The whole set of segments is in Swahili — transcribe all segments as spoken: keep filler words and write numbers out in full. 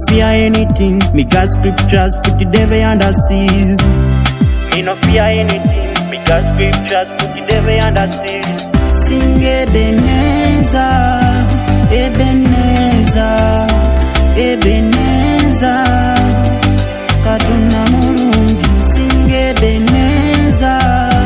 fear anything. Me got scriptures, put the devil under seal. Me no fear anything. Me got scriptures, put the devil under seal. Sing Ebenezer, Ebenezer, Ebenezer, Katonda mulungi. Sing Ebenezer,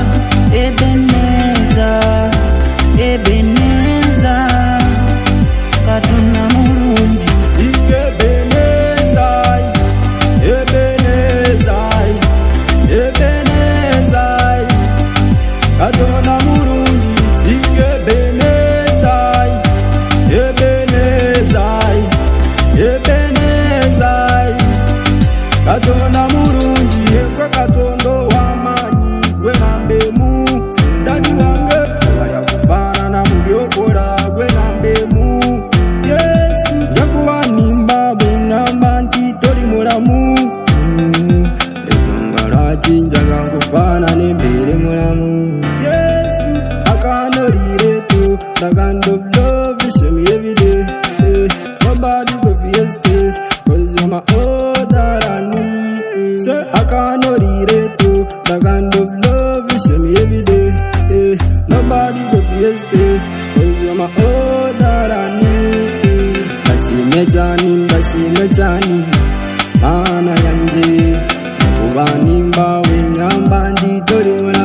Ebenezer, Ebenezer, Katonda mulungi. Sing Ebenezer, Ebenezer, Ebenezer, Katonda mulungi. Sing Ebenezer, Ebenezer, Ebenezer, Katonda mulungi. Ekwe Katonda w'amaanyi gwe ngambemu. Dadi wange waya kufaanana mu by'okola gwe ngambemu. Yesu njakuba nimba bwe ngamba nti toli mulamu. Ensonga lwaki njaga nkufaanane mbeere mulamu. Yesu I cannot relate to the kind of love you show me every day. Eh, nobody go for your stage, cause you're my all that I need. Say I cannot relate to the kind of love you show me every day. Eh, nobody go for your stage, cause you're my all that I need. Bashime cyane, bashime cyane, mana yanjye. Nakuba nimba we nyamba ndi toli mulamu.